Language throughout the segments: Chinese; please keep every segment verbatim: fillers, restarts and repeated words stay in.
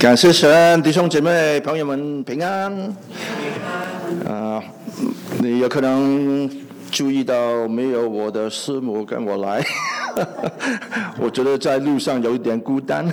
感谢神，弟兄姐妹朋友们平安。啊，你有可能注意到没有我的师母跟我来，我觉得在路上有一点孤单。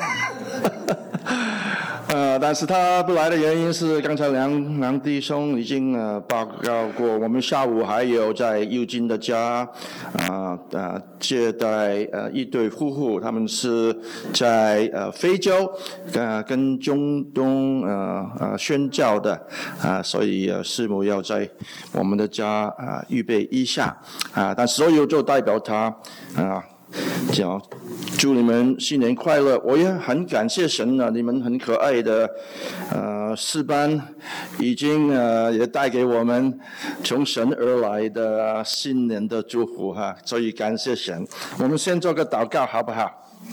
呃，但是他不来的原因是刚才梁梁弟兄已经呃报告过，我们下午还有在右金的家啊呃接待呃一对夫妇，他们是在呃非洲呃跟中东呃呃宣教的啊、呃，所以呃师母要在我们的家啊、呃、预备一下啊、呃，但所有就代表他啊。呃讲祝你们新年快乐！我也很感谢神啊，你们很可爱的呃诗班，已经呃也带给我们从神而来的新年的祝福哈，所以感谢神。我们先做个祷告好不好？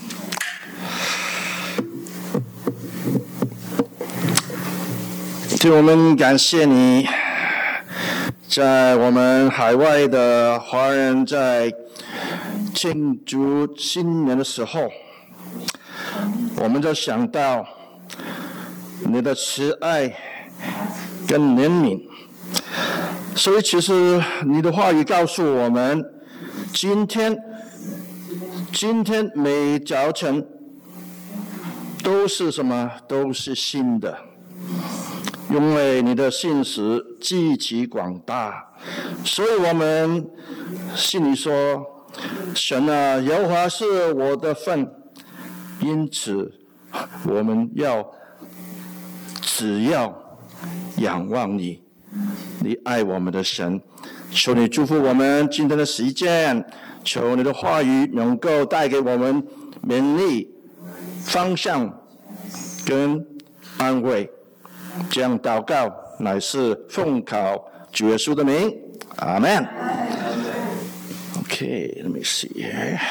主，我们感谢你，在我们海外的华人在庆祝新年的时候，我们就想到你的慈爱跟怜悯，所以其实你的话语告诉我们，今天今天每早晨都是什么？都是新的，因为你的信实极其广大，所以我们心里说，神啊，耶和华是我的份，因此我们要只要仰望你，你爱我们的神。求你祝福我们今天的时间，求你的话语能够带给我们勉励、方向跟安慰。这样祷告乃是奉靠主耶稣的名，阿们。Okay, let me see.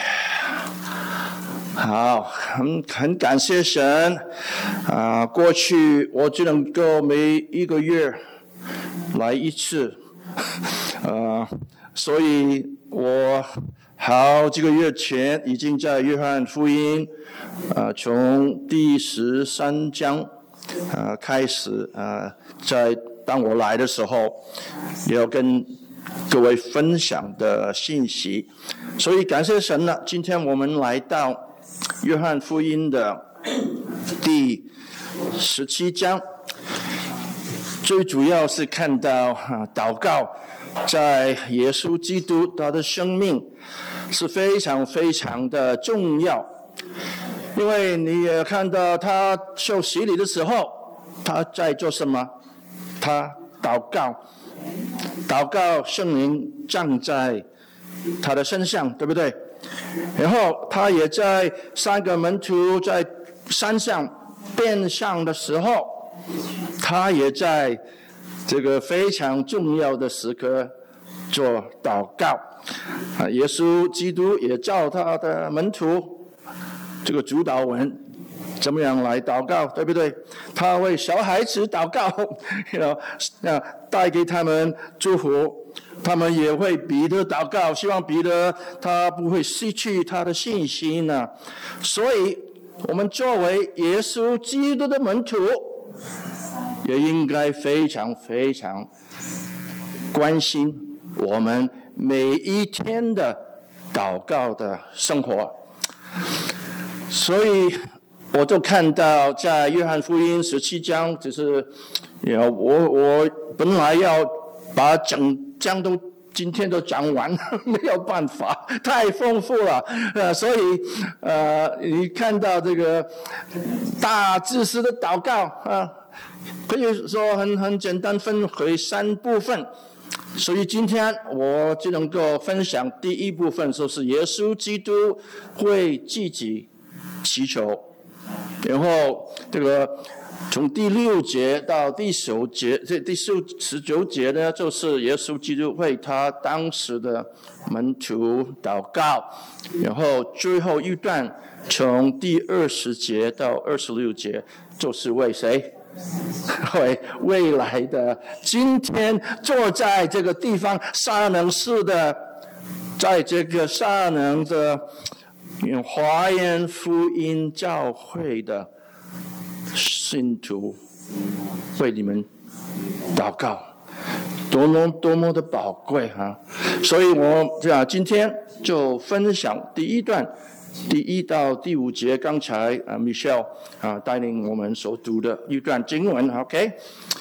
好，很很感谢神啊！过去我只能够每一个月来一次，啊，所以我好几个月前已经在约翰福音啊，从第十三章啊开始啊，在当我来的时候，要跟各位分享的信息，所以感谢神了。今天我们来到约翰福音的第十七章，最主要是看到、啊、祷告在耶稣基督他的生命是非常非常的重要，因为你也看到他受洗礼的时候，他在做什么？他祷告。祷告圣灵降在他的身上，对不对？然后他也在三个门徒在山上变相的时候，他也在这个非常重要的时刻做祷告。啊，耶稣基督也叫他的门徒这个主导文怎么样来祷告，对不对？他为小孩子祷告，带给他们祝福，他们也会彼得祷告，希望彼得他不会失去他的信心呢、啊。所以我们作为耶稣基督的门徒，也应该非常非常关心我们每一天的祷告的生活。所以我就看到在约翰福音十七章，就是我我本来要把整章都今天都讲完，没有办法，太丰富了。呃，所以呃，你看到这个大祭司的祷告啊，可以说很很简单，分为三部分。所以今天我就能够分享第一部分，就是耶稣基督为自己祈求。然后这个从第六节到第九节，这第十九节呢，就是耶稣基督为他当时的门徒祷告。然后最后一段从第二十节到二十六节，就是为谁？为未来的今天坐在这个地方撒能市的，在这个撒能的华人福音教会的信徒为你们祷告，多么多么的宝贵哈！所以我啊今天就分享第一段，第一到第五节，刚才啊 Michelle 啊带领我们所读的一段经文 ，OK。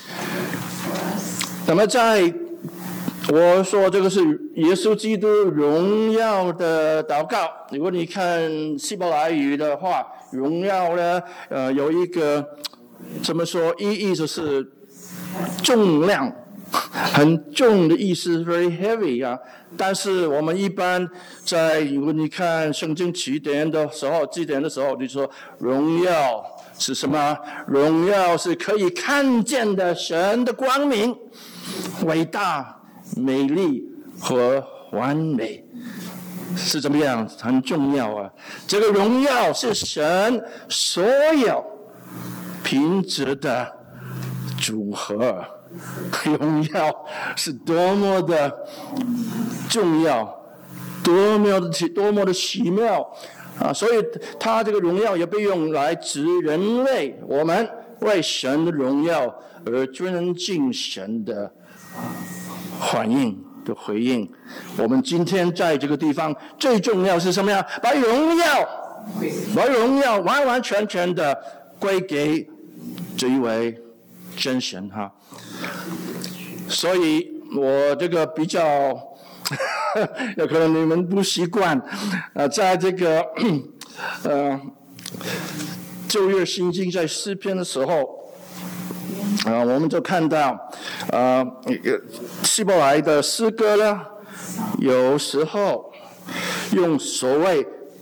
那么在我说这个是耶稣基督荣耀的祷告。如果你看希伯来语的话，荣耀呢，呃，有一个怎么说意义，就是重量，很重的意思 ，very heavy 啊。但是我们一般在如果你看圣经起点的时候，字典的时候，就说荣耀是什么？荣耀是可以看见的神的光明，伟大。美丽和完美是怎么样？很重要啊！这个荣耀是神所有品质的组合，荣耀是多么的重要，多么的多么的奇妙啊！所以他这个荣耀也被用来指人类，我们为神的荣耀而尊敬神的反应的回应。我们今天在这个地方最重要是什么呀？把荣耀把荣耀完完全全的归给这一位真神哈。所以我这个比较有可能你们不习惯呃在这个呃旧约圣经在诗篇的时候啊，我们就看到，呃，希伯来的诗歌呢，有时候用所谓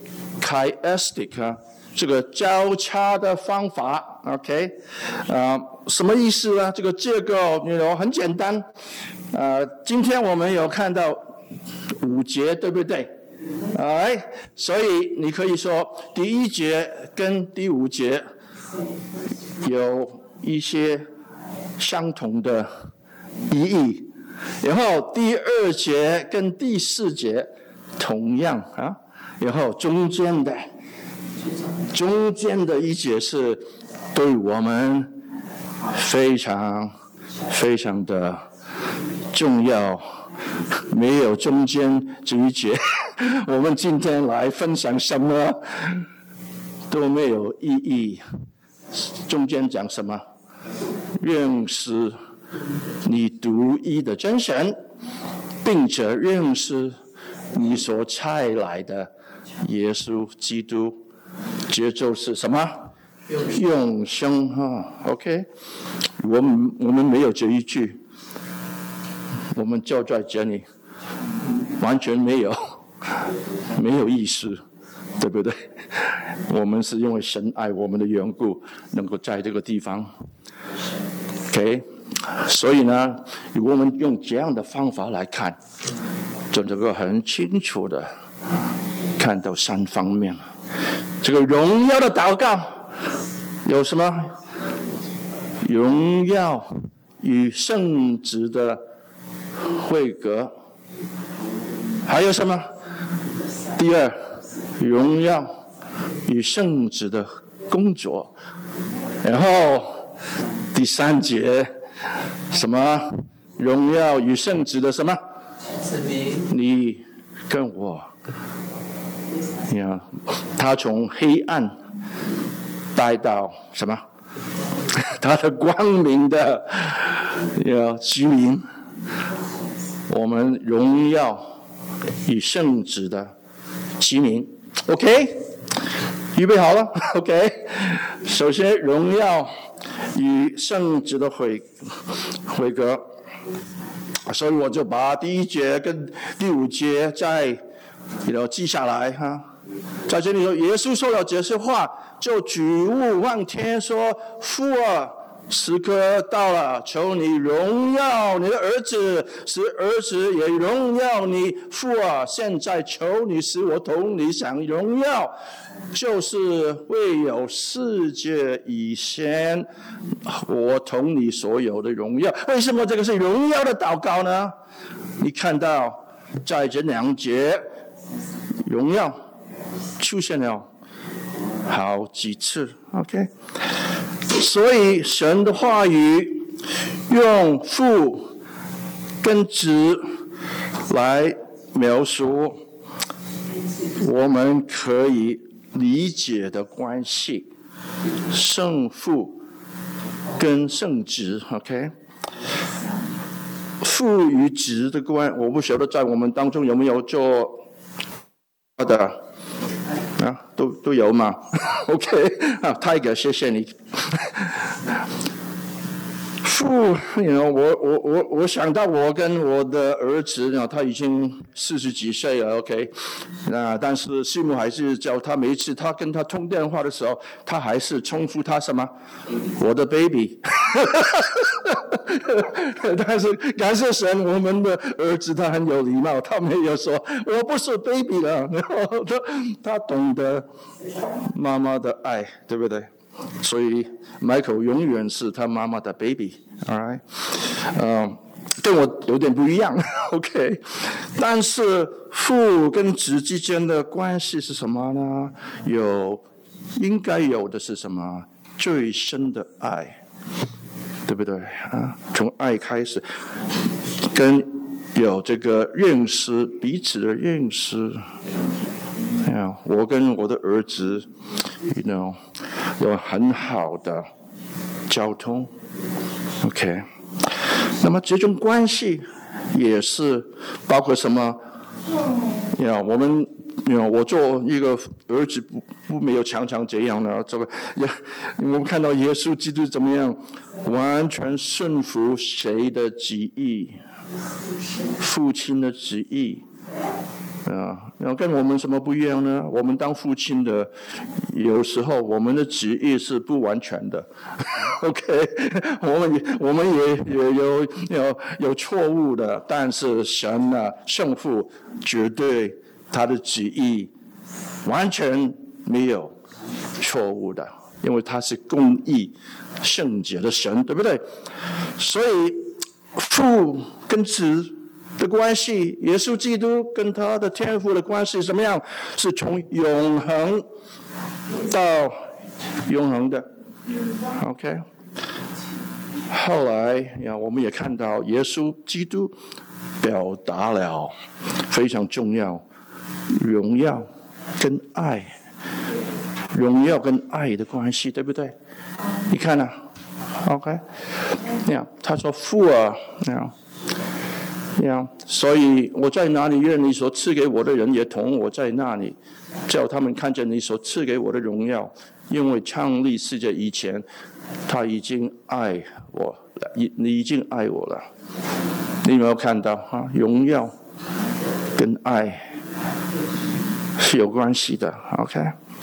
chiastic 啊，这个交叉的方法 ，OK， 啊、呃，什么意思呢？这个结构内容很简单，呃，今天我们有看到五节，对不对？哎，所以你可以说第一节跟第五节有一些相同的意义，然后第二节跟第四节同样啊，然后中间的中间的一节是对我们非常非常的重要，没有中间这一节，我们今天来分享什么都没有意义。中间讲什么？认识你独一的真神，并且认识你所差来的耶稣基督，这就是什么？永生哈 ，OK。我们我们没有这一句，我们就在这里，完全没有，没有意思，对不对？我们是因为神爱我们的缘故，能够在这个地方。OK， 所以呢，如果我们用这样的方法来看，就能够很清楚的看到三方面。这个荣耀的祷告有什么？荣耀与圣子的会格，还有什么？第二，荣耀与圣子的工作，然后第三节什么？荣耀与圣子的什么？你跟我，你看，他从黑暗带到什么？他的光明的要居民，我们荣耀与圣子的居民。OK， 预备好了 ？OK， 首先荣耀与圣子的会会格，所以我就把第一节跟第五节再要记下来哈。在这里说，耶稣说了这些话，就举目望天说：“父啊，时刻到了，求你荣耀你的儿子，使儿子也荣耀你。父啊，现在求你使我同你享荣耀，就是未有世界以前，我同你所有的荣耀。”为什么这个是荣耀的祷告呢？你看到在这两节，荣耀出现了好几次 ，OK。 所以神的话语用父跟子来描述我们可以理解的关系，圣父跟圣子 OK， 父与子的关，我不晓得在我们当中有没有做的啊，都都有嘛OK 啊 Tiger 谢谢你父，you know, 我我我我想到我跟我的儿子，他已经四十几岁了 ，OK， 那但是师母还是叫他每一次他跟他通电话的时候，他还是称呼他什么？我的 baby 。但是感谢神，我们的儿子他很有礼貌，他没有说我不是 baby 了，然后他他懂得妈妈的爱，对不对？所以 Michael 永远是他妈妈的 baby，all right， 嗯，跟我有点不一样 ，OK， 但是父跟子之间的关系是什么呢？有应该有的是什么？最深的爱，对不对啊？从爱开始，跟有这个认识，彼此的认识。我跟我的儿子 you know, 有很好的交通 OK， 那么这种关系也是包括什么 you know, 我们 you know, 我做一个儿子 不, 不没有常常这样的这个我们看到耶稣基督怎么样完全顺服谁的旨意？父亲的旨意啊，然后跟我们什么不一样呢？我们当父亲的，有时候我们的旨意是不完全的 ，OK， 我们也我们也也有有有错误的，但是神呢，圣父绝对他的旨意完全没有错误的，因为他是公义圣洁的神，对不对？所以父跟子的关系，耶稣基督跟他的天父的关系怎么样？是从永恒到永恒的 OK。 后来呀，我们也看到耶稣基督表达了非常重要荣耀跟爱，荣耀跟爱的关系，对不对？你看啊 OK， 他说父啊Yeah, 所以我在哪里，愿你所赐给我的人也同我在那里，叫他们看见你所赐给我的荣耀。因为创立世界以前，他已经爱我了，你已经爱我了。你有没有看到啊？荣耀跟爱是有关系的 ，OK。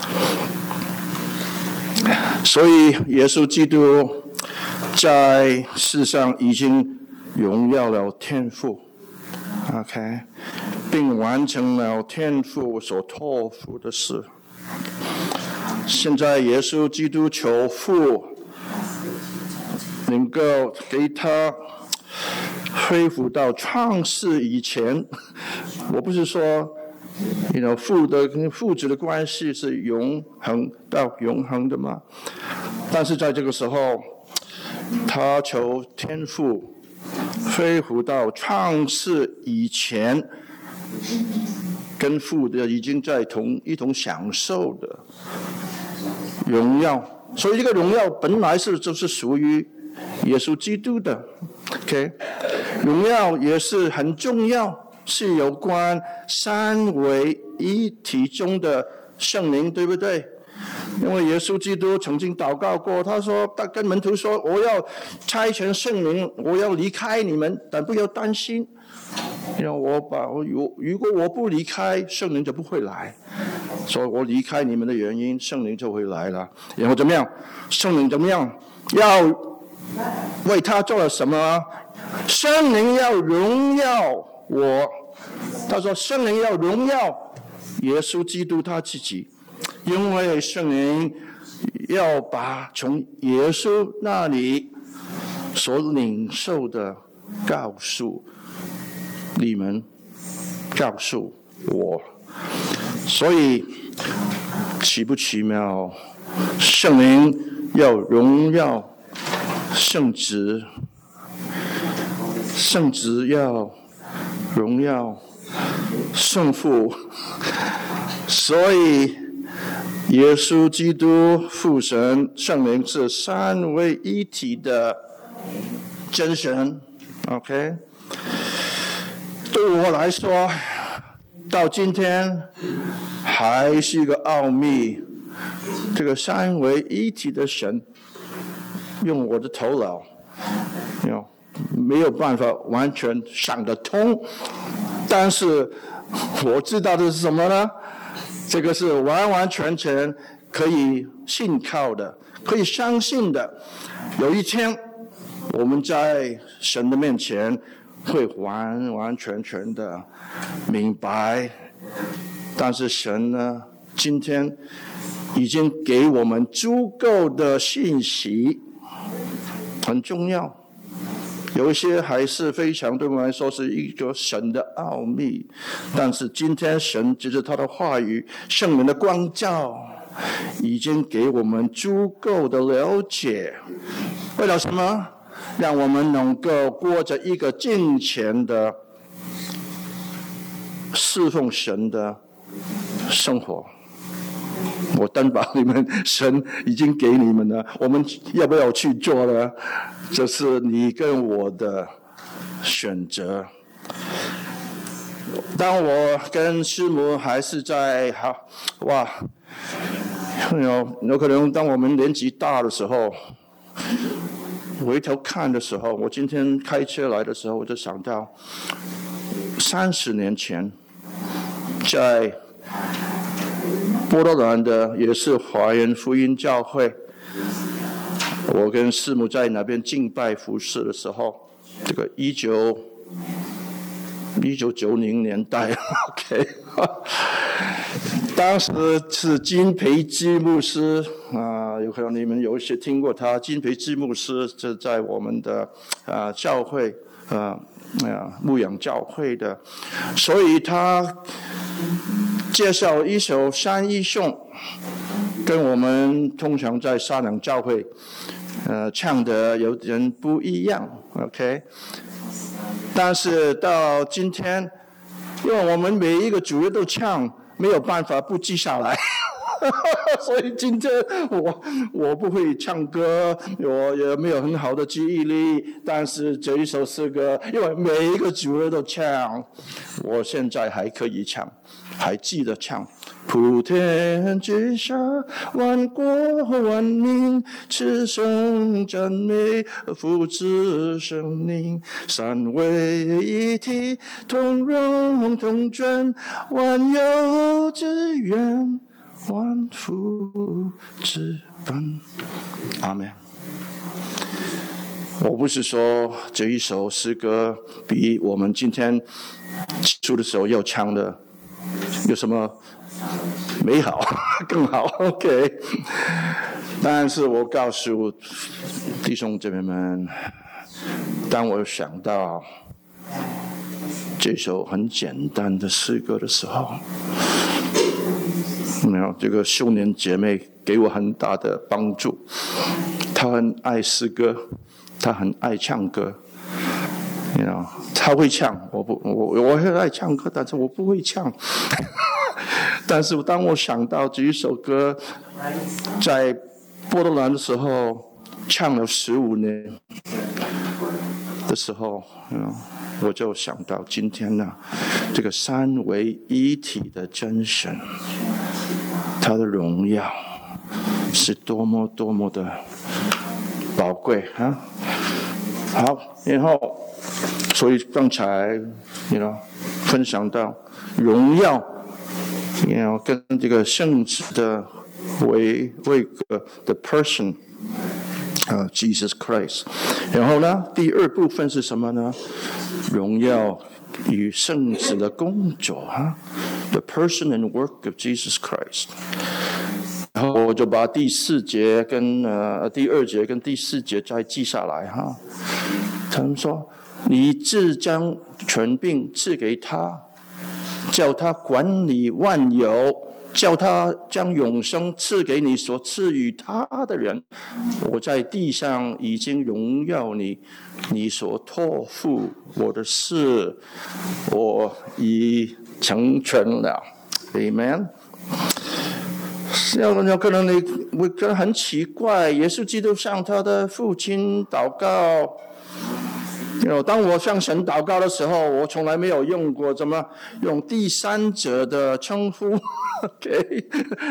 所以耶稣基督在世上已经荣耀了天父 ，OK， 并完成了天父所托付的事。现在耶稣基督求父能够给他恢复到创世以前。我不是说 you know, 父的跟父子的关系是永恒到永恒的吗？但是在这个时候，他求天父恢复到创世以前，跟父的已经在同一同享受的荣耀。所以这个荣耀本来是就是属于耶稣基督的 OK， 荣耀也是很重要，是有关三位一体中的圣灵，对不对？因为耶稣基督曾经祷告过，他说他跟门徒说，我要差遣圣灵，我要离开你们，但不要担心，因为我把我如果我不离开，圣灵就不会来，所以我离开你们的原因，圣灵就会来了。然后怎么样？圣灵怎么样？要为他做了什么？圣灵要荣耀我，他说圣灵要荣耀耶稣基督他自己，因为圣灵要把从耶稣那里所领受的告诉你们，告诉我。所以奇不奇妙？圣灵要荣耀圣子，圣子要荣耀圣父，所以耶稣基督、父神、圣灵是三位一体的真神。 OK， 对我来说，到今天还是一个奥秘。这个三位一体的神，用我的头脑，没有办法完全想得通。但是我知道的是什么呢？这个是完完全全可以信靠的，可以相信的。有一天，我们在神的面前会完完全全的明白。但是神呢，今天已经给我们足够的信息，很重要。有一些还是非常对我们来说是一个神的奥秘，但是今天神藉着他的话语、圣灵的光照，已经给我们足够的了解。为了什么？让我们能够过着一个敬虔的侍奉神的生活。我担保你们，神已经给你们了，我们要不要去做呢？这是你跟我的选择。当我跟师母还是在好哇，有有可能当我们年纪大的时候，回头看的时候，我今天开车来的时候，我就想到三十年前，在波多兰的也是华人福音教会，我跟师母在那边敬拜服侍的时候，这个一九一九九零年代 ，OK， 当时是金培基牧师啊、呃，有可能你们有一些听过他。金培基牧师是在我们的啊、呃、教会啊啊牧养教会的，所以他介绍一首山一颂，跟我们通常在沙朗教会呃唱的有点不一样 ，OK。但是到今天，因为我们每一个主日都唱，没有办法不记下来。所以今天我我不会唱歌，我也没有很好的记忆力，但是这一首诗歌，因为每一个主日都唱，我现在还可以唱，还记得唱。普天之下，万国万民，此生赞美父子圣灵，三位一体，同荣同尊，万有之源，万福之本。阿们。我不是说这一首诗歌比我们今天起初的时候要唱的有什么美好更好 OK， 但是我告诉弟兄姐妹们，当我想到这首很简单的诗歌的时候，没有，这个秀年姐妹给我很大的帮助。她很爱诗歌，她很爱唱歌， you know， 她会唱，我不，我我很爱唱歌，但是我不会唱。但是当我想到这一首歌在波多兰的时候唱了十五年的时候，我就想到今天呢、啊，这个三位一体的真神，他的荣耀是多么多么的宝贵啊！好，然后所以刚才你 you know 分享到荣耀。要跟这个圣子的为为个的 person， 呃、uh, ，Jesus Christ。然后呢，第二部分是什么呢？荣耀与圣子的工作啊 ，the person and work of Jesus Christ。然后我就把第四节跟呃第二节跟第四节再记下来哈。他们说：“你自将权柄赐给他。”叫他管理万有， 叫他将永生赐给你所赐予他的人。我在地上已经荣耀你，你所托付我的事，我已成全了。 Amen。 有可能你会觉得很奇怪，耶稣基督向他的父亲祷告。当我向神祷告的时候，我从来没有用过怎么用第三者的称呼。OK，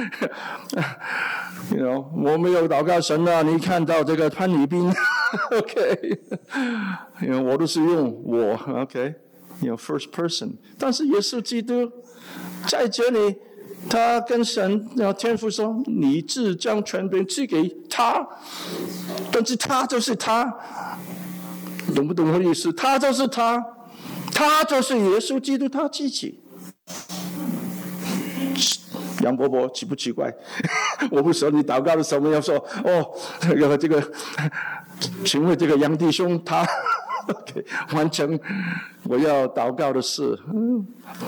you know, 我没有祷告神啊，你看到这个潘礼斌。OK， you know, 我都是用我。OK， you know, first person。但是耶稣基督在这里，他跟神天父说：“你自将权柄赐给他，但是他就是他。”懂不懂我的意思？他就是他，他就是耶稣基督他自己。杨伯伯奇不奇怪？我不说你祷告的时候，我们要说哦，这个这个，请问这个杨弟兄他，OK， 完成我要祷告的事。嗯，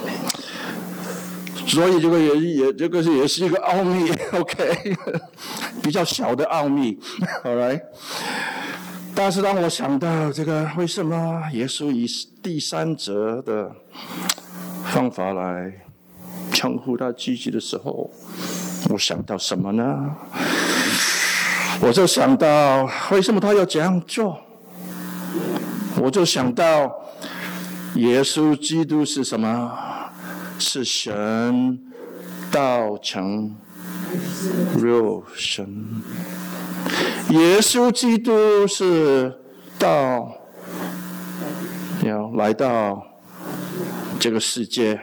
所以这个也也这个是也是一个奥秘 ，OK， 比较小的奥秘 ，All right。但是当我想到这个为什么耶稣以第三者的方法来称呼他自己的时候，我想到什么呢？我就想到为什么他要这样做？我就想到耶稣基督是什么？是神道成肉身。耶稣基督是到要来到这个世界，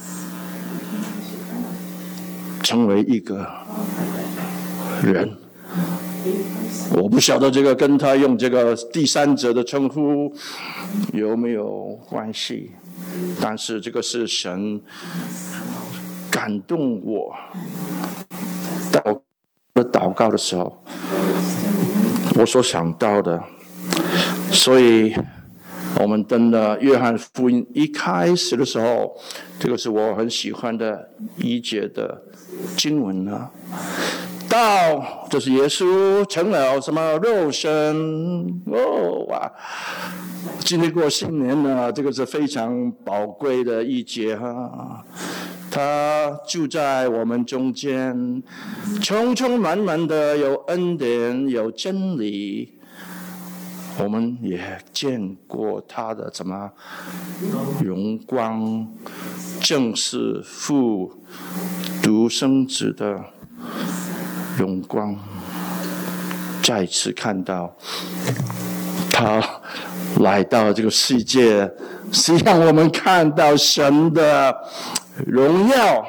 成为一个人。我不晓得这个跟他用这个第三者的称呼有没有关系，但是这个是神感动我祷祷告的时候我所想到的。所以我们登了约翰福音一开始的时候，这个是我很喜欢的一节的经文呢。道就是耶稣成了什么肉身哦哇！经历过新年呢，这个是非常宝贵的一节哈。他住在我们中间，充充满满的有恩典，有真理。我们也见过他的什么荣光，正是父独生子的荣光。再次看到他来到这个世界，是让我们看到神的荣耀。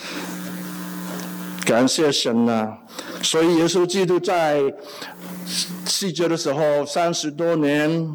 感谢神啊！所以耶稣基督在世界的时候三十多年，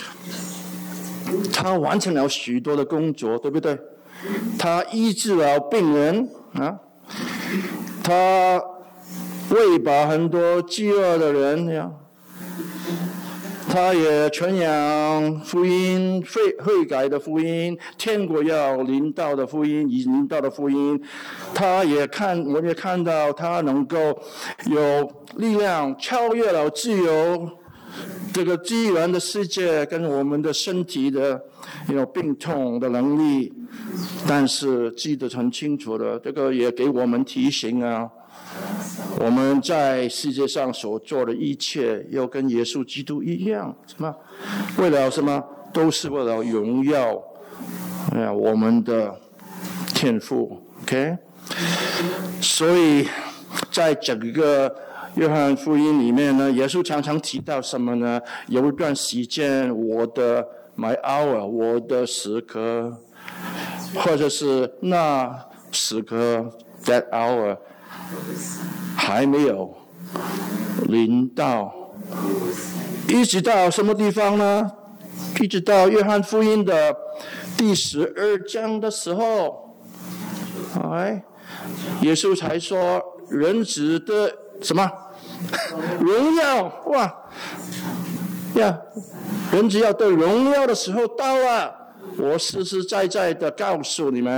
他完成了许多的工作，对不对？他医治了病人啊，他喂饱很多饥饿的人呀，他也传扬福音，悔悔改的福音，天国要临到的福音，已临到的福音。他也看，我也看到他能够有力量超越了自由这个自然的世界跟我们的身体的有病痛的能力。但是记得很清楚的，这个也给我们提醒啊，我们在世界上所做的一切要跟耶稣基督一样，什么？为了什么？都是为了荣耀哎我们的天父 OK。 所以在整个约翰福音里面呢，耶稣常常提到什么呢？有一段时间，我的 my hour， 我的时刻，或者是那时刻 that hour 还没有临到，一直到什么地方呢？一直到约翰福音的第十二章的时候，哎，耶稣才说人子的什么荣耀哇呀，人子要得荣耀的时候到了。我实实在在的告诉你们，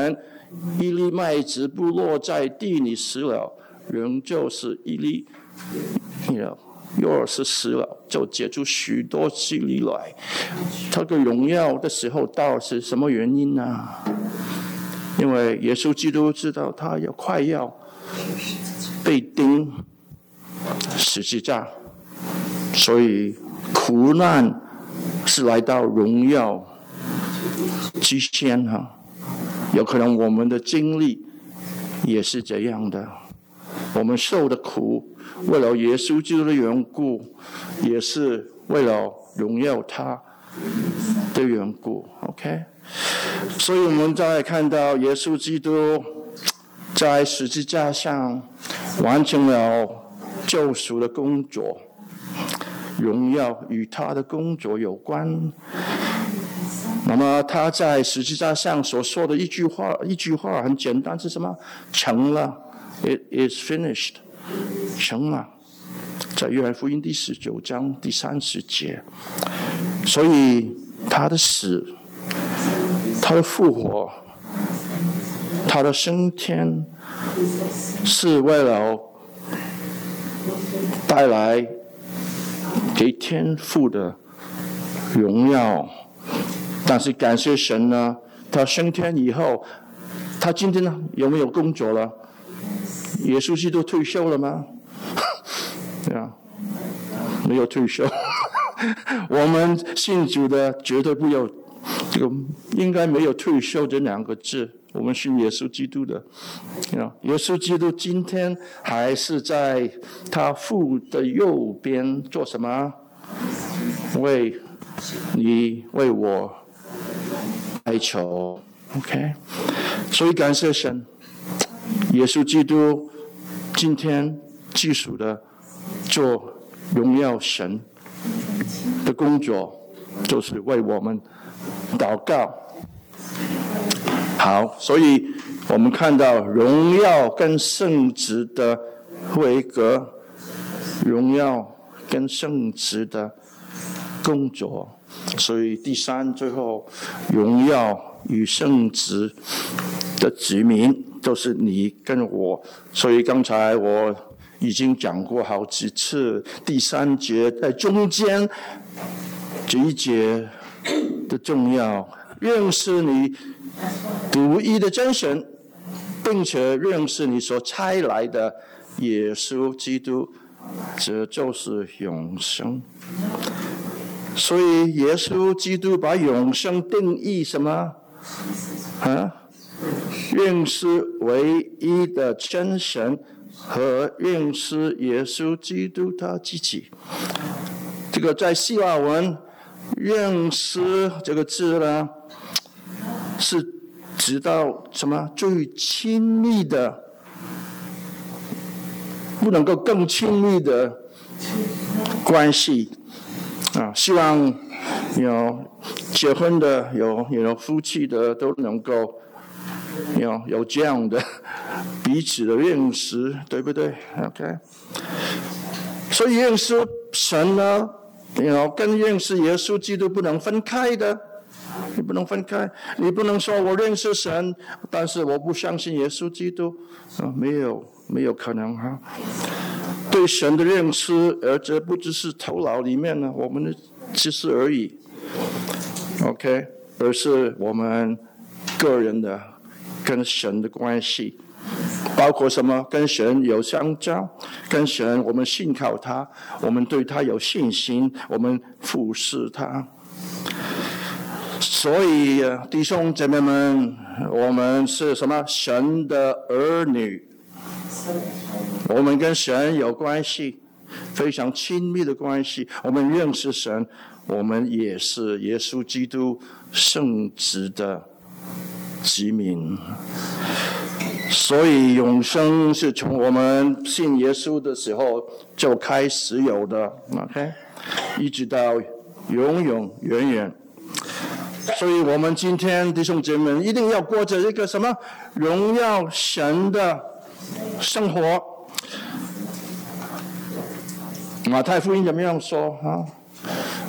一粒麦子不落在地里死了，仍旧是一粒，若是死了，就结出许多子粒来。他的荣耀的时候到是什么原因呢？因为耶稣基督知道他要快要被钉十字架，所以苦难是来到荣耀之前哈。有可能我们的经历也是这样的，我们受的苦，为了耶稣基督的缘故，也是为了荣耀他的缘故 ，OK？ 所以我们再看到耶稣基督在十字架上完成了救赎的工作，荣耀与他的工作有关。那么他在十字架上所说的一句话，一句话很简单，是什么？成了 ，It is finished， 成了。在约翰福音第十九章第三十节，所以他的死，他的复活，他的升天，是为了带来给天父的荣耀。但是感谢神呢，他升天以后，他今天呢有没有工作了？耶稣基督退休了吗？对啊，没有退休。我们信主的绝对不有这个，应该没有退休这两个字。我们信耶稣基督的，耶稣基督今天还是在他父的右边做什么？为你为我哀求 ，OK？ 所以感谢神，耶稣基督今天继续的做荣耀神的工作，就是为我们祷告。好，所以我们看到荣耀跟圣职的规格，荣耀跟圣职的工作。所以第三，最后荣耀与圣职的子民就是你跟我。所以刚才我已经讲过好几次，第三节在中间这一节的重要，认识你独一的真神，并且认识你所差来的耶稣基督，这就是永生。所以耶稣基督把永生定义什么？啊？认识唯一的真神和认识耶稣基督他自己。这个在希腊文认识这个字呢，是直到什么最亲密的，不能够更亲密的关系啊！希望有结婚的、有有夫妻的都能够有有这样的彼此的认识，对不对 ？OK， 所以认识神呢，有跟认识耶稣基督不能分开的。你不能分开，你不能说我认识神，但是我不相信耶稣基督，啊，没有没有可能哈。对神的认识，而这不只是头脑里面呢，我们的知识而已 ，OK， 而是我们个人的跟神的关系，包括什么？跟神有相交，跟神我们信靠他，我们对他有信心，我们服侍他。所以弟兄姐妹们，我们是什么？神的儿女，我们跟神有关系，非常亲密的关系。我们认识神，我们也是耶稣基督圣子的子民。所以永生是从我们信耶稣的时候就开始有的 ，OK， 一直到永永远远。所以我们今天弟兄姐妹们一定要过着一个什么荣耀神的生活。马太福音怎么样说啊？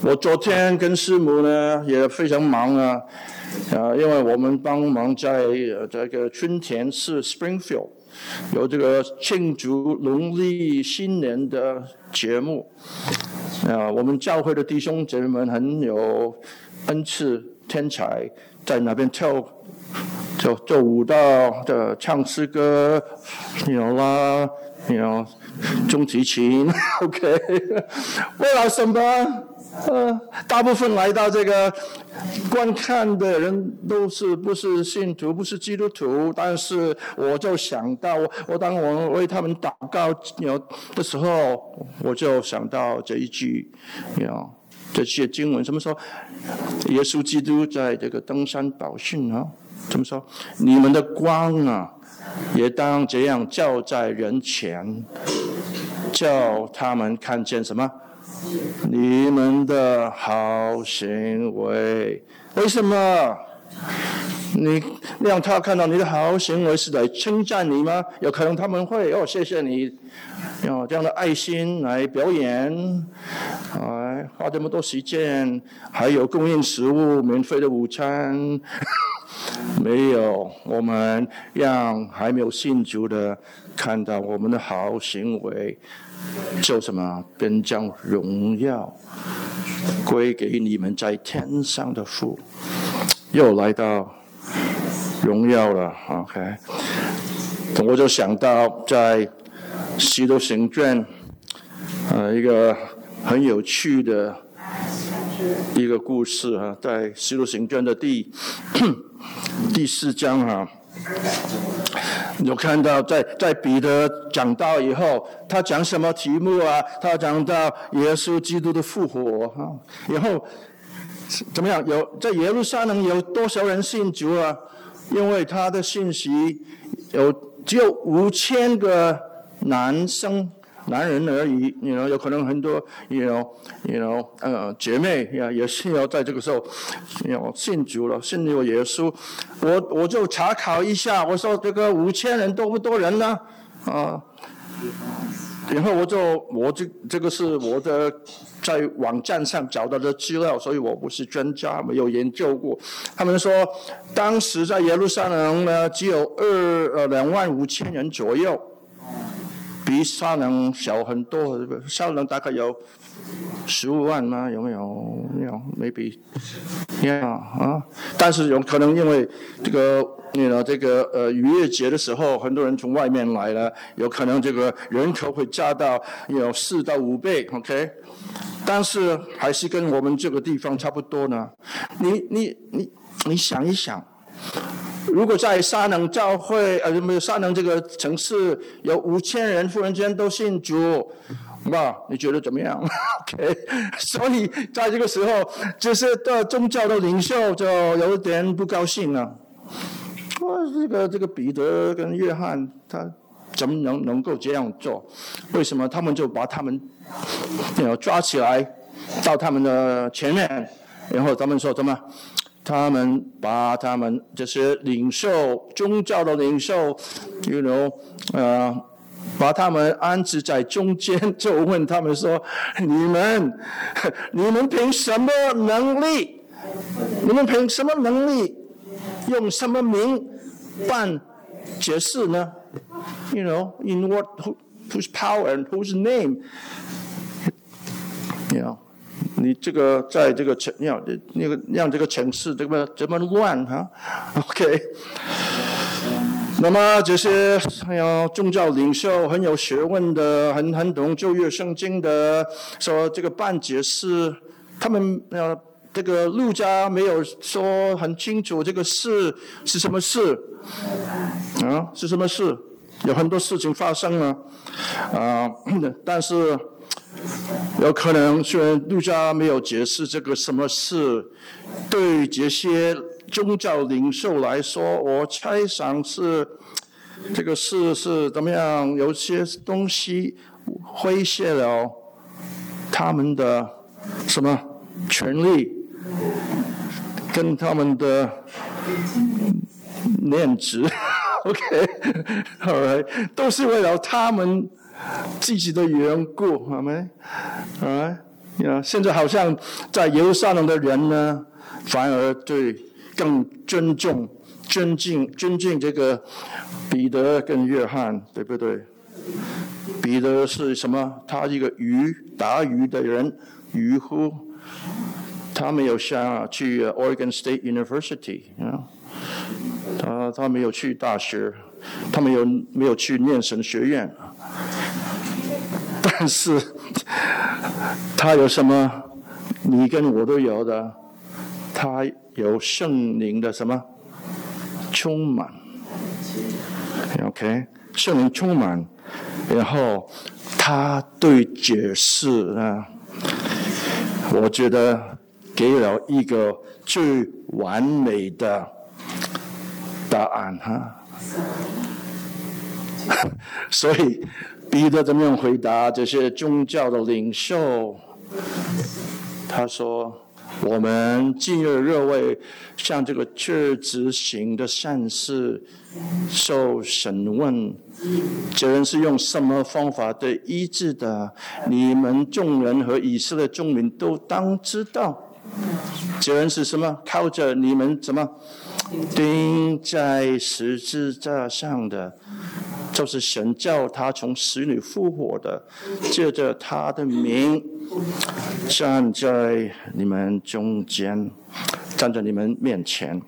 我昨天跟师母呢也非常忙啊，啊，因为我们帮忙在这个春田市 Springfield 有这个庆祝农历新年的节目啊，我们教会的弟兄姐妹们很有恩赐天才，在那边跳就做舞蹈的唱诗歌，有啦，有中提琴 ，OK， 为了什么？呃，大部分来到这个观看的人都是不是信徒，不是基督徒，但是我就想到，我当我为他们祷告有的时候，我就想到这一句，有这些经文，怎么说？耶稣基督在这个登山宝训啊，怎么说？你们的光啊，也当这样照在人前，叫他们看见什么？你们的好行为。为什么？你让他看到你的好行为是来称赞你吗？有可能他们会哦，谢谢你用这样的爱心来表演，哎，花这么多时间，还有供应食物、免费的午餐。没有，我们让还没有信主的看到我们的好行为，就什么便将荣耀归给你们在天上的父。又来到荣耀了 ，OK， 我就想到在使徒行传，呃，一个很有趣的一个故事啊，在使徒行传的第第四章啊，有看到在在彼得讲道以后，他讲什么题目啊？他讲到耶稣基督的复活啊，然后怎么样？有在耶路撒冷有多少人信主啊？因为他的信息有只有五千个男生。男人而已 ，you know， 有可能很多 ，you know，you know， 呃，姐妹呀也是要在这个时候，you know， 信主了，信了耶稣。我我就查考一下，我说这个五千人多不多人呢？啊，然后我就我这这个是我的在网站上找到的资料，所以我不是专家，没有研究过。他们说，当时在耶路撒冷呢，只有二呃两万五千人左右。比撒冷小很多，撒冷大概有十五万吗？有没有？有 ，maybe， yeah 啊。但是有可能因为这个，你呢，这个呃逾越节的时候，很多人从外面来了，有可能这个人口会加到有四到五倍 ，OK。但是还是跟我们这个地方差不多呢。你你你你想一想。如果在撒冷教会，呃，没有撒冷这个城市有五千人，忽然间都信主，哇，你觉得怎么样 ？OK， 所以在这个时候，就是的宗教的领袖就有点不高兴了。哇，这个这个彼得跟约翰，他怎么能能够这样做？为什么他们就把他们，呃，抓起来到他们的前面，然后他们说怎么？他们把他们这些领袖、宗教的领袖 ，you know， 呃，把他们安置在中间，就问他们说：“你们，你们凭什么能力？你们凭什么能力？用什么名办解释呢 ？You know, in what, whose power and whose name? You know.” 你这个在这个城让那个让这个城市这么这么乱哈 ，OK。那么这些哎呀宗教领袖很有学问的，很很懂旧约圣经的，说这个办解释，他们呃这个路加没有说很清楚这个事是什么事啊？是什么事？有很多事情发生了啊，但是。有可能虽然路加没有解释这个什么事，对这些宗教领袖来说，我猜想是这个事是怎么样？有些东西威胁了他们的什么权利，跟他们的面子 ，OK，all right， 都是为了他们。自己的缘故，好没？啊， 呀，现在好像在耶路撒冷的人呢，反而对更尊重、尊敬、尊敬这个彼得跟约翰，对不对？彼得是什么？他一个鱼打鱼的人，渔夫。他没有想去 Oregon State University， you know? 他他没有去大学，他没有没有去念神学院，但是他有什么？你跟我都有的，他有圣灵的什么充满 ？OK， 圣灵充满，然后他对解释啊，我觉得给了一个最完美的答案哈。所以彼得怎么样回答这些宗教的领袖？他说：“我们近日热为像这个确执行的善事受审问，这人是用什么方法对医治的？你们众人和以色列众民都当知道。这人是什么？靠着你们怎么钉在十字架上的，就是神叫他从死里复活的，借着他的名站在你们中间，站在你们面前。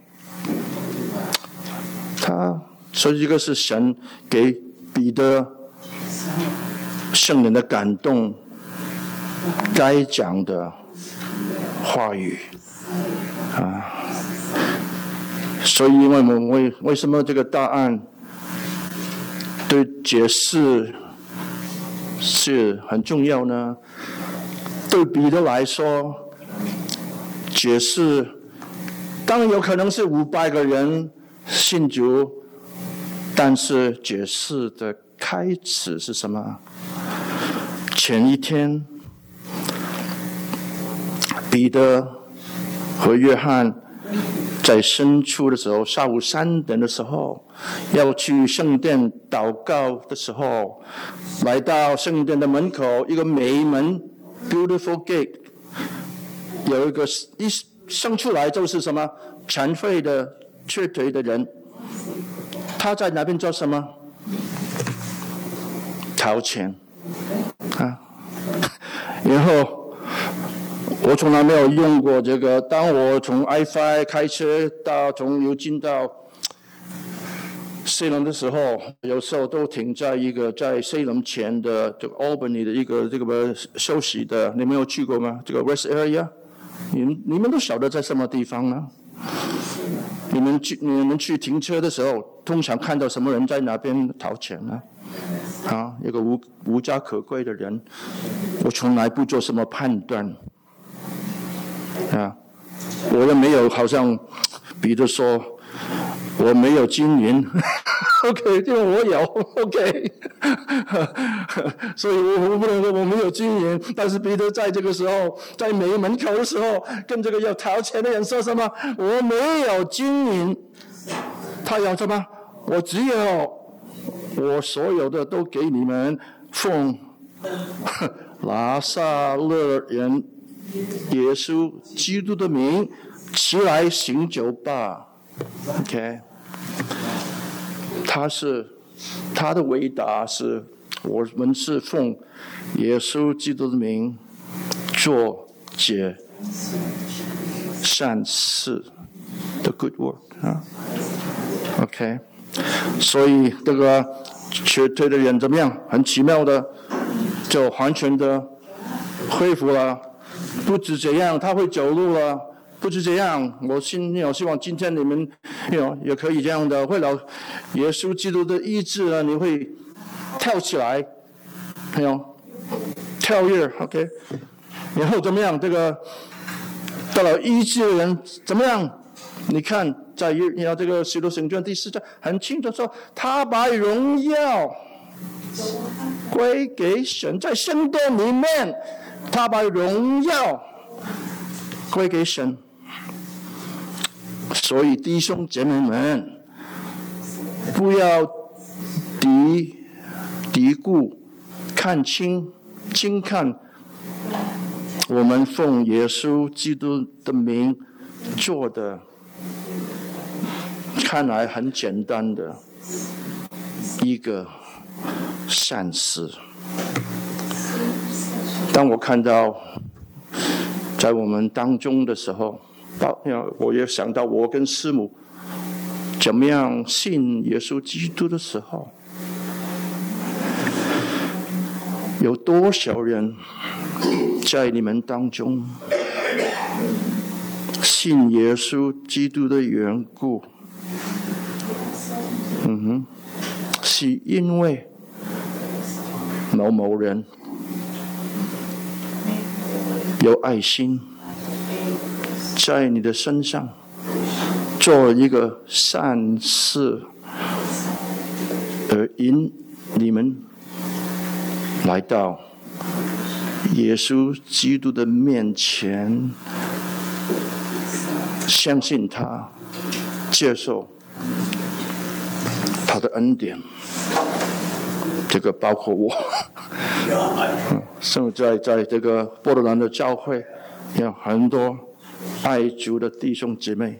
他所以这个是神给彼得圣灵的感动该讲的话语啊。所以因为我们为为什么这个答案对解释是很重要呢？对彼得来说，解释当然有可能是五百个人信主，但是解释的开始是什么？前一天，彼得和约翰在深处的时候，下午三点的时候，要去圣殿祷告的时候，来到圣殿的门口，一个美门 （beautiful gate）， 有一个一生出来就是什么残废的、瘸腿的人，他在那边做什么？掏钱啊！然后我从来没有用过这个。当我从 I 五 开车到从油金到西隆的时候，有时候都停在一个在西隆前的这个 Albany 的一个这个休息的，你们有去过吗？这个 Rest Area， 你们你们都晓得在什么地方呢？你们去你们去停车的时候，通常看到什么人在那边掏钱呢？啊，一个无无家可归的人，我从来不做什么判断。啊，我也没有好像彼得说我没有金银，OK， 因为我有 ，OK， 所以我我不能说我没有金银，但是彼得在这个时候，在美门口的时候，跟这个要掏钱的人说什么？我没有金银，他要什么？我只有我所有的都给你们，奉拿撒勒人耶稣基督的名起来行走吧 ，OK。他是他的回答是：我们是奉耶稣基督的名做这善事的 good work 啊 ，OK。所以这个瘸腿的人怎么样？很奇妙的，就完全的恢复了。不止这样，他会走路了。不止这样，我心有希望今天你们有也可以这样的，为了耶稣基督的医治呢，你会跳起来，有跳跃 ，OK。然后怎么样？这个到了医治的人怎么样？你看，在你要这个《使徒行传》第四章很清楚说，他把荣耀归给神，在圣殿里面，他把荣耀归给神。所以弟兄姐妹们，不要低低估、看轻、轻看我们奉耶稣基督的名做的，看来很简单的一个善事。当我看到在我们当中的时候，我也想到我跟师母怎么样信耶稣基督的时候，有多少人在你们当中信耶稣基督的缘故，嗯哼，是因为某某人有爱心，在你的身上做一个善事，而引你们来到耶稣基督的面前，相信他，接受他的恩典。这个包括我，现在在这个波特兰的教会，有很多爱主的弟兄姊妹，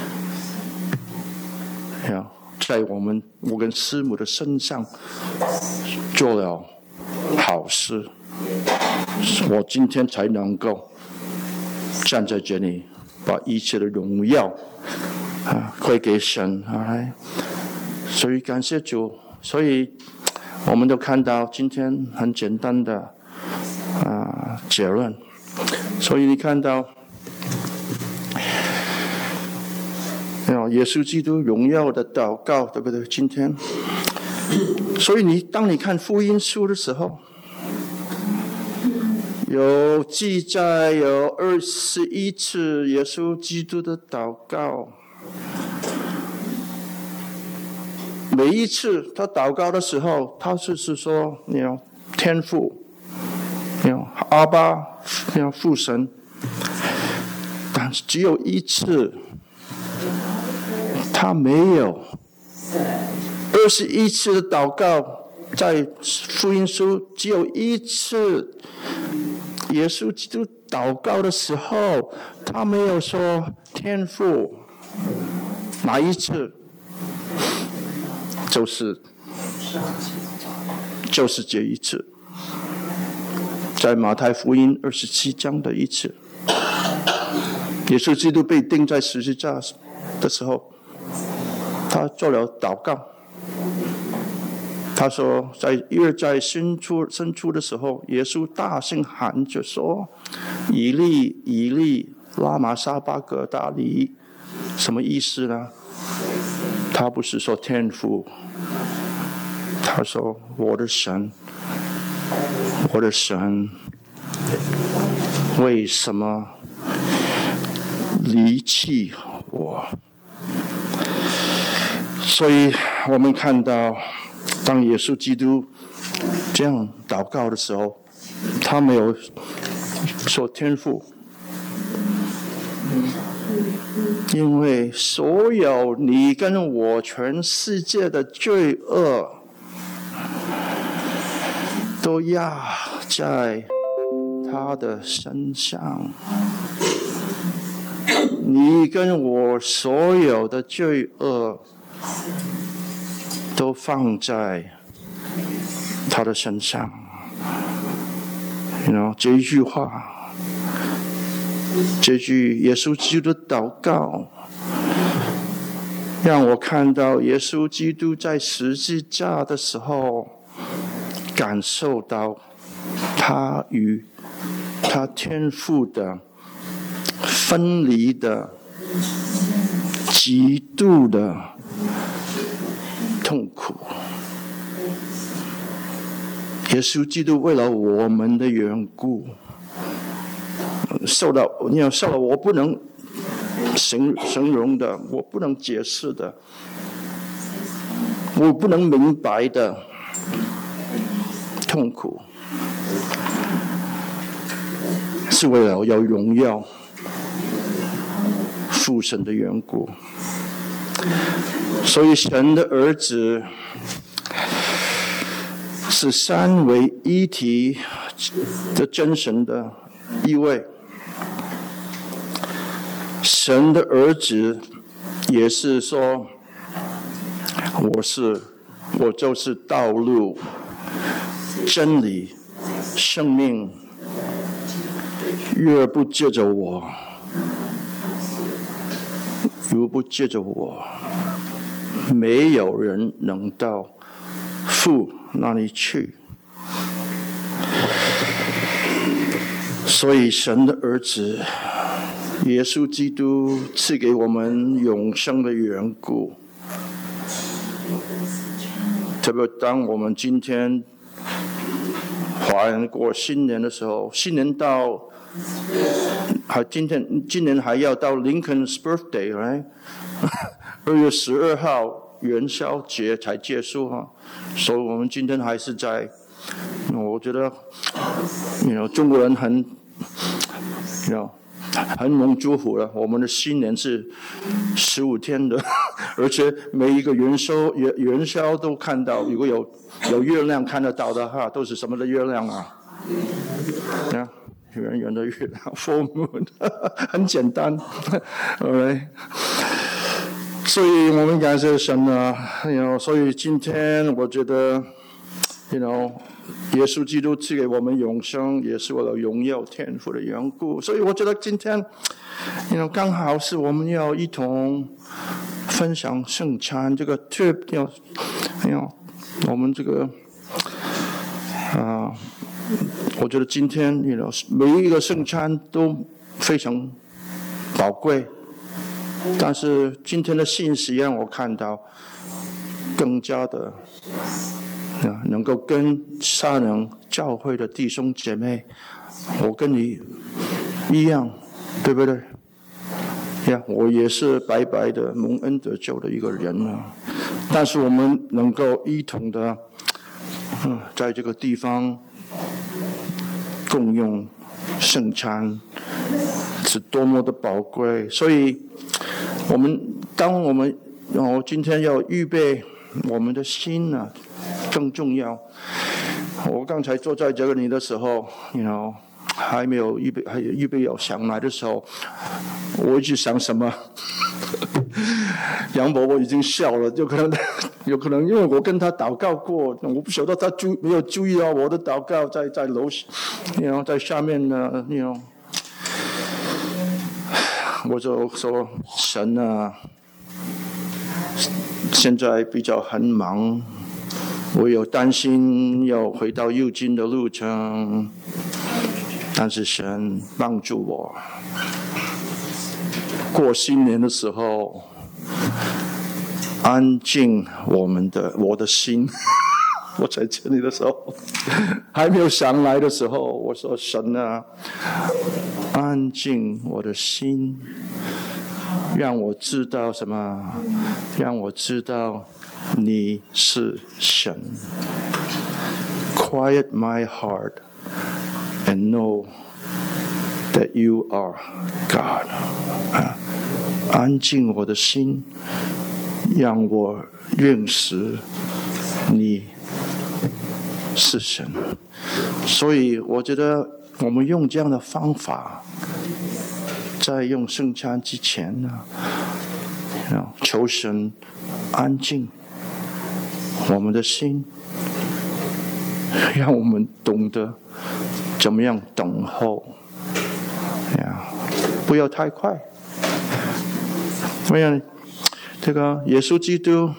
在我们我跟师母的身上做了好事，我今天才能够站在这里，把一切的荣耀啊归给神啊！所以感谢主，所以我们都看到今天很简单的啊结论。所以你看到，耶稣基督荣耀的祷告，对不对？今天，所以你当你看福音书的时候，有记载有二十一次耶稣基督的祷告。每一次他祷告的时候，他就是说：“你要天父，你要阿爸，你要父神。”但是只有一次，他没有二十一次的祷告，在福音书只有一次，耶稣基督祷告的时候，他没有说天父。哪一次？就是就是这一次，在马太福音二十七章的一次，耶稣基督被钉在十字架的时候，他做了祷告。他说，在约在深处深处的时候，耶稣大声喊着说：“以利以利，拉玛撒巴各大利。”什么意思呢？他不是说天父，他说：“我的神，我的神，为什么离弃我？”所以我们看到，当耶稣基督这样祷告的时候，他没有说天父，因为所有你跟我全世界的罪恶都压在他的身上，你跟我所有的罪恶都放在他的身上。You know, 这一句话，这句耶稣基督的祷告，让我看到耶稣基督在十字架的时候，感受到他与他天父的分离的极度的痛苦。耶稣基督为了我们的缘故，受到你要受了我不能形形容的，我不能解释的，我不能明白的痛苦，是为了要荣耀父神的缘故。所以神的儿子是三位一体的真神的意味。神的儿子也是说，我是我就是道路、真理、生命，若不借着我，如不借着我，没有人能到父那里去。所以神的儿子耶稣基督赐给我们永生的缘故，特别当我们今天华人过新年的时候，新年到，还今天今年还要到 Lincoln's birthday， right？ 二月十二号元宵节才结束哈，所以我们今天还是在，我觉得，你 you know, 中国人很，你 you know, 很蒙祝福了。我们的新年是十五天的，而且每一个元宵元元宵都看到，如果有有月亮看得到的哈，都是什么的月亮啊？啊，圆圆的月亮 ，full moon， 很简单 ，alright。所以我们感谢神啊 ，you know， 所以今天我觉得 ，you know。耶稣基督赐给我们永生，也是为了荣耀天父的缘故。所以我觉得今天，你 you know, 刚好是我们要一同分享圣餐这个 trip， 要，you know, 我们这个啊、呃，我觉得今天 you know, 每一个圣餐都非常宝贵，但是今天的信息让我看到更加的。能够跟撒冷教会的弟兄姐妹，我跟你一样，对不对？呀，我也是白白的蒙恩得救的一个人啊。但是我们能够一同的，嗯，在这个地方共用圣餐，是多么的宝贵。所以，我们当我们哦，今天要预备我们的心呢、啊。更重要。我刚才坐在这里的时候 ，you know， 还没有预备，还预备要想来的时候，我一直想什么？杨伯伯已经笑了，有可能，有可能，因为我跟他祷告过，我不晓得他注没有注意到我的祷告在在楼，you know， 在下面呢 ，you know， 我就说神啊，现在比较很忙。我有担心要回到右京的路程，但是神帮助我。过新年的时候，安静我们的我的心。我在这里的时候，还没有想来的时候，我说神啊，安静我的心，让我知道什么？让我知道。你是神 ，Quiet my heart and know that you are God。啊，安静我的心，让我认识你是神。所以我觉得我们用这样的方法，在用圣餐之前呢，求神安静。我们的心，让我们懂得怎么样等候，呀，不要太快。因为这个耶稣基督，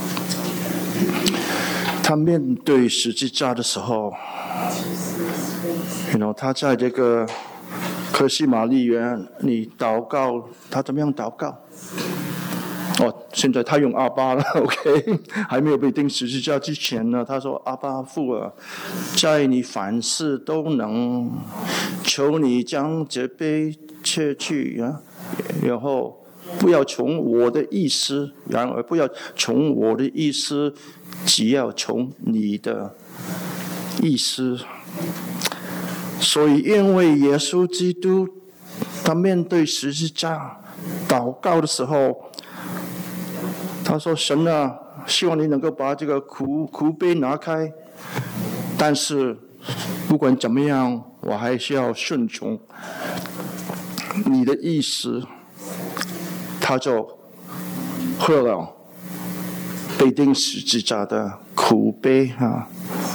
他面对十字架的时候，you know, 他在这个客西马尼园，你祷告，他怎么样祷告？哦，现在他用阿爸了 ，OK， 还没有被钉十字架之前呢，他说：“阿爸父啊，在你凡事都能，求你将这杯撤去啊，然后不要从我的意思，然而不要从我的意思，只要从你的意思。”所以，因为耶稣基督他面对十字架祷告的时候。他说：“神啊，希望你能够把这个苦苦杯拿开，但是不管怎么样，我还是要顺从你的意思。他就喝了被钉十字架的苦杯啊，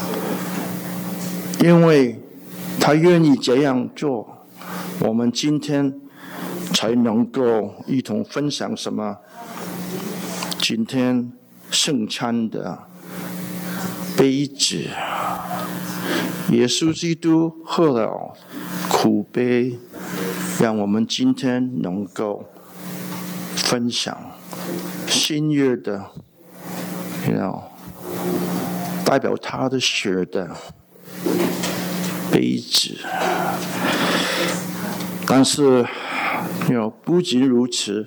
因为他愿意这样做，我们今天才能够一同分享什么？今天圣餐的杯子，耶稣基督喝了苦杯，让我们今天能够分享新约的 you know, 代表他的血的杯子。但是 you know, 不仅如此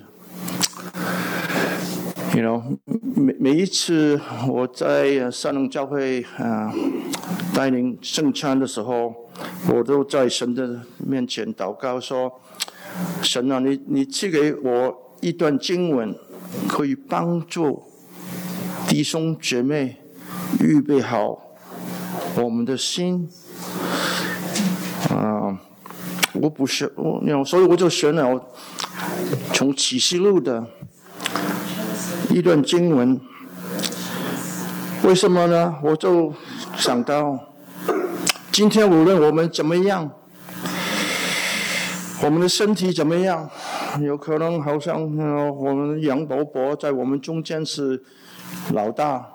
you know, 每, 每一次我在三龙教会、呃、带领圣餐的时候，我都在神的面前祷告说，神啊，你你赐给我一段经文，可以帮助弟兄姐妹预备好我们的心。啊、呃，我不是我，所以我就选了从启示录的一段经文。为什么呢？我就想到，今天无论我们怎么样，我们的身体怎么样，有可能好像、呃、我们杨伯伯在我们中间是老大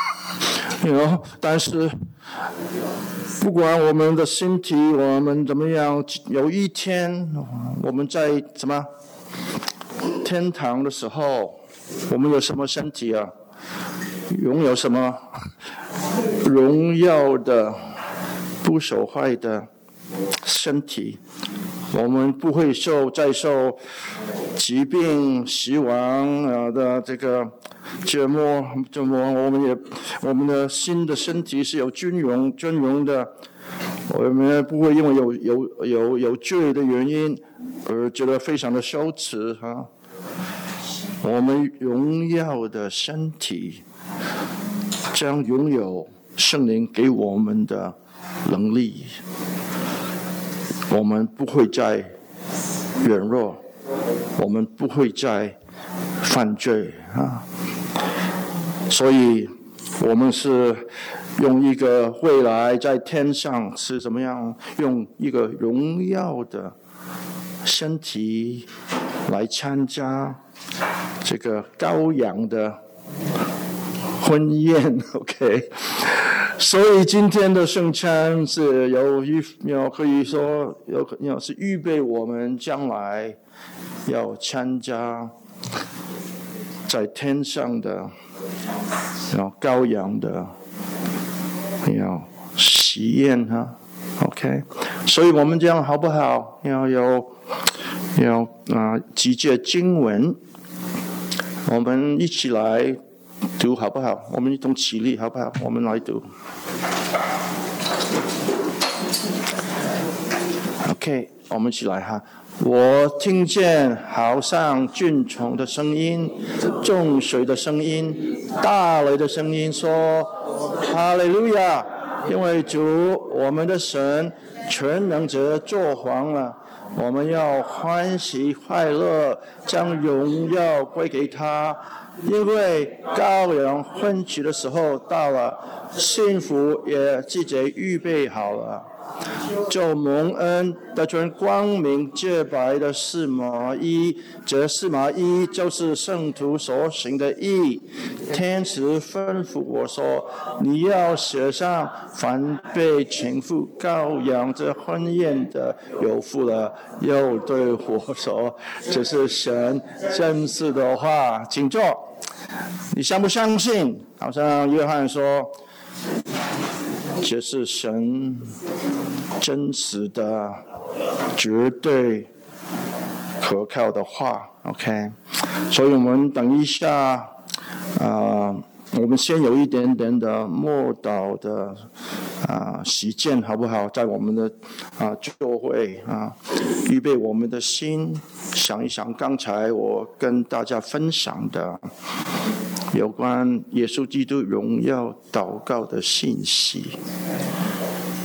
you know, 但是不管我们的身体我们怎么样，有一天我们在什么天堂的时候，我们有什么身体啊？拥有什么荣耀的不朽坏的身体，我们不会受再受疾病死亡的这个折磨折磨，我们也我们的新的身体是有尊荣尊荣的，我们不会因为有有有有罪的原因而觉得非常的羞耻啊！我们荣耀的身体将拥有圣灵给我们的能力，我们不会再软弱，我们不会再犯罪啊！所以我们是用一个未来在天上是怎么样，用一个荣耀的身体来参加这个羔羊的婚宴 ，OK。所以今天的圣餐是有一有可以说有有是预备我们将来要参加在天上的要羔羊的要喜宴哈 ，OK。所以我们这样好不好？要有要啊几节经文，我们一起来读好不好？我们一同起立好不好？我们来读。OK， 我们一起来哈。我听见好像俊虫的声音，众水的声音，大雷的声音，说：哈利路亚！因为主我们的神全能者作王了，我们要欢喜快乐，将荣耀归给他。因为羔羊婚娶的时候到了，幸福也自己预备好了。就蒙恩得穿光明洁白的细麻衣，这细麻衣就是圣徒所行的义。天使吩咐我说：你要写上，凡被请赴羔羊这婚宴的有福了。又对我说：这是神真实的话，请坐。你相不相信？好像约翰说，这是神真实的、绝对可靠的话 ，OK。所以我们等一下，啊、呃，我们先有一点点的默祷的啊实践，好不好？在我们的啊教会啊，预备我们的心，想一想刚才我跟大家分享的有关耶稣基督荣耀祷告的信息。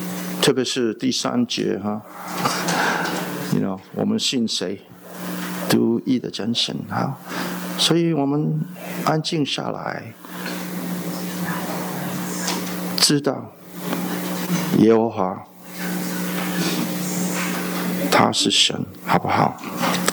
特别是第三节哈 ，you know 我们信谁？独一的真神哈，所以我们安静下来，知道耶和华他是神，好不好？